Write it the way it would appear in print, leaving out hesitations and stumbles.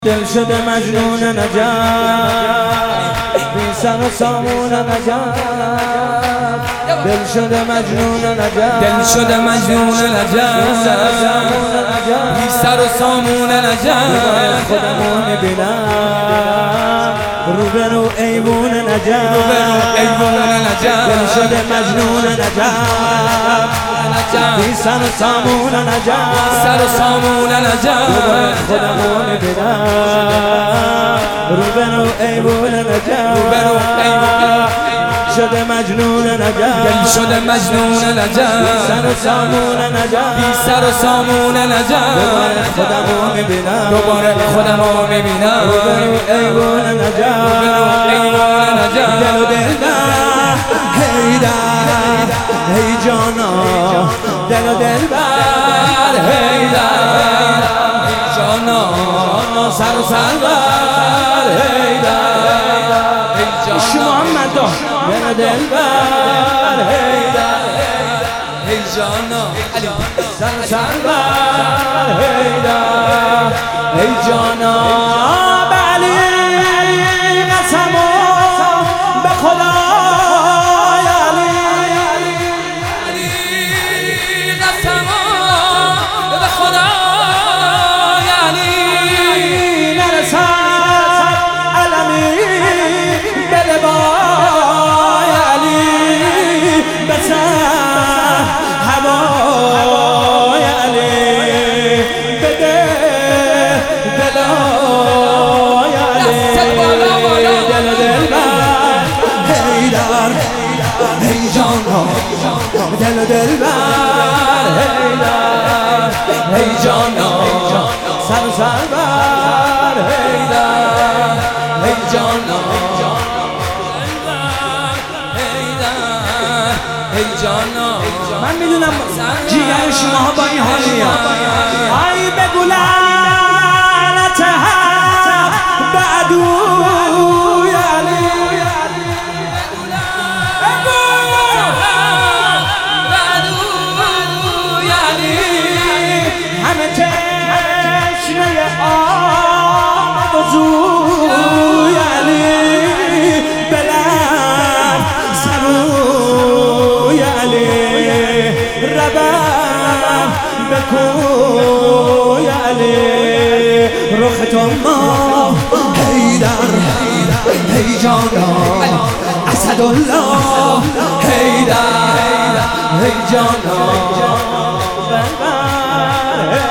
دل شده مجنون نجف بی سر و سامون نجف دل شده مجنون نجف دل شده مجنون نجف بی سر و سامون نجف خودمو میبینم روبرو ایوون نجف دل شده مجنون نجف بی سر و سامون نجف سر و سامون نجف خودمو میبینم روبرو ایوون نجف شده مجنون نجف دل شده مجنون نجف سر و سامون نجف بی سر و سامون نجف خودمو میبینم دوباره خودمو میبینم روبرو ایوون نجف دل و دل بر هیدر هی جانا دل و دل بر هیدر جانا سر و سر بر هیدر عشق محمد دل و دل بر هیدر ای جانا سر و سر بر هیدر ای جانا بلی قسمو به خدا دل و دل بر هیدر ای جانا سر و سر بر هیدر ای جانا ای جانا من میدونم جیگر شما با این حالیه ای بگو لعنت حق به عدوی علی همه تشنه آمد و زوی علی بلند سروی علی ربم بکوی علی رخ تو ما هیدر هی جانا اسدالله هیدر هی جانا